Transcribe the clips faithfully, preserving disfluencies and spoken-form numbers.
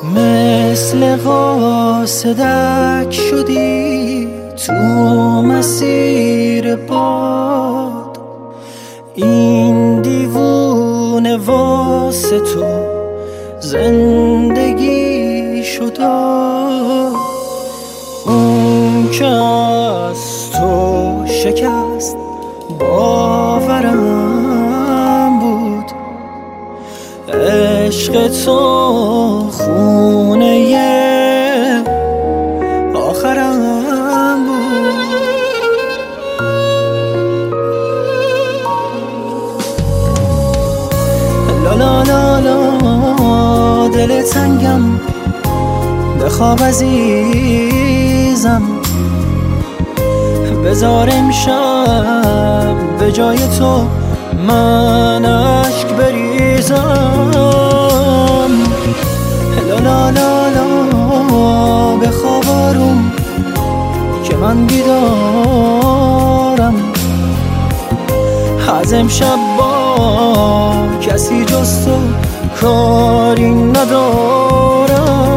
مثل قاصدک شدی تو مسیر باد، این دیوونه واسه تو زندگی شد. اون که از تو شکست باورم بود، عشق تو خونه آخرم بود. لا لا لا لا دل تنگم، بخواب عزیزم، بذار امشب به جای تو من اشک بریزم. لا لا لا لا بخواب آروم که من بیدارم، از امشب با کسی جز تو کاری ندارم.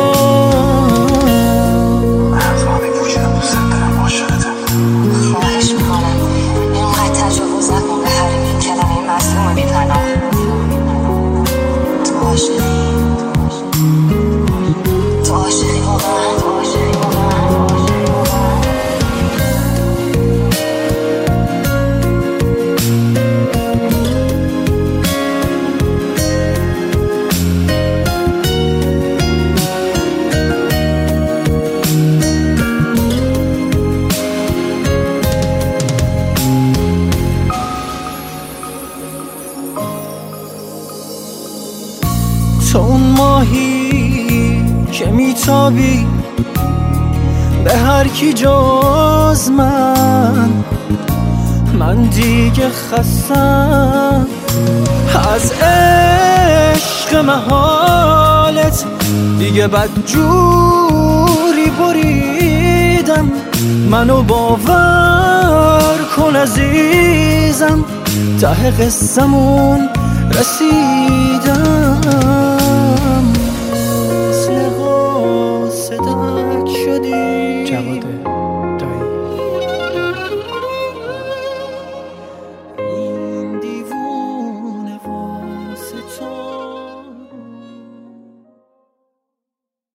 تو اون ماهی که میتابی به هر کی جز من، من دیگه خستم از عشق محالت، دیگه بدجوری بریدم. منو باور کن عزیزم، ته قصه‌مون رسیدم.